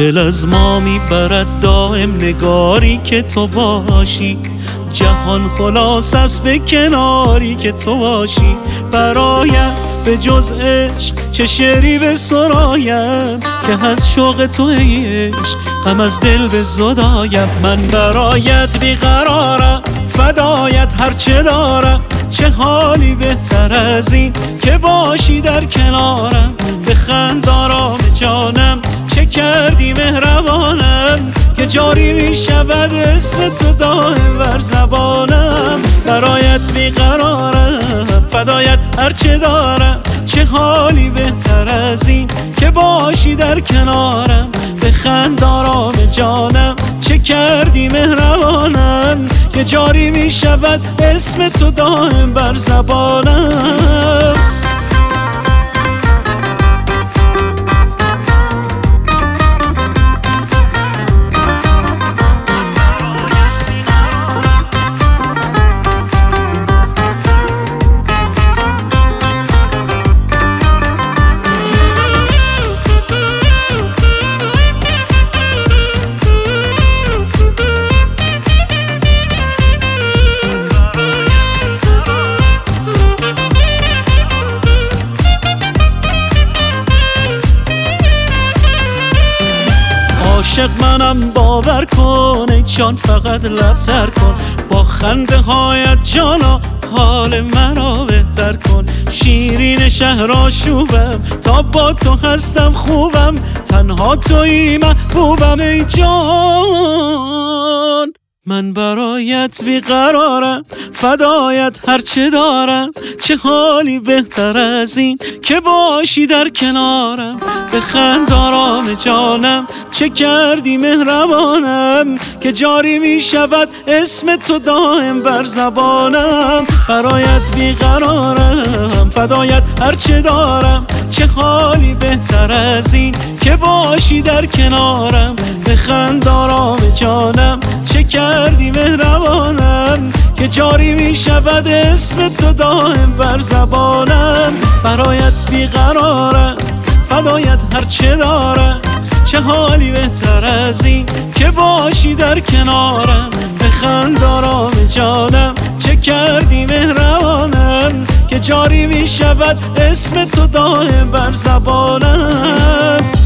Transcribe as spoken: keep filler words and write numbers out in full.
دل از ما میبرد دائم نگاری که تو باشی، جهان خلاص است به کناری که تو باشی. برایم به جز عشق چه شعری به سرایم، که از شوق تو ای عشق غم از دل به زدایم. من برایت بیقرارم، فدایت هرچه دارم، چه حالی بهتر از این که باشی در کنارم. بخند آرام جانم، چه کردی مهربانم، که جاری می شود اسم تو دائم بر زبانم. برایت بیقرارم، فدایت هرچه دارم، چه حالی بهتر از این که باشی در کنارم. بخند آرام جانم، چه کردی مهربانم، که جاری می شود اسم تو دائم بر زبانم. عاشق منم باور کن ای جان، فقط لبتر کن با خنده هایت جانا، حال مرا بهتر کن. شیرین شهر آشوبم، تا با تو هستم خوبم، تنها تویی محبوبم ای جان. من برایت بیقرارم، فدایت هرچه دارم، چه حالی بهتر از این که باشی در کنارم. بخند آرام جانم، چه کردی مهربانم، که جاری می شود اسم تو دائم بر زبانم. برایت بیقرارم، فدایت هرچه دارم، چه حالی بهتر از این که باشی در کنارم. بخند آرام جانم، چه کردی مهربانم، که جاری می شود اسم تو دائم بر زبانم. برایت بیقرارم، فدایت هرچه دارم، چه حالی بهتر از این که باشی در کنارم. بخند آرام جانم، چه کردی مهربانم، که جاری می شود اسم تو دائم بر زبانم.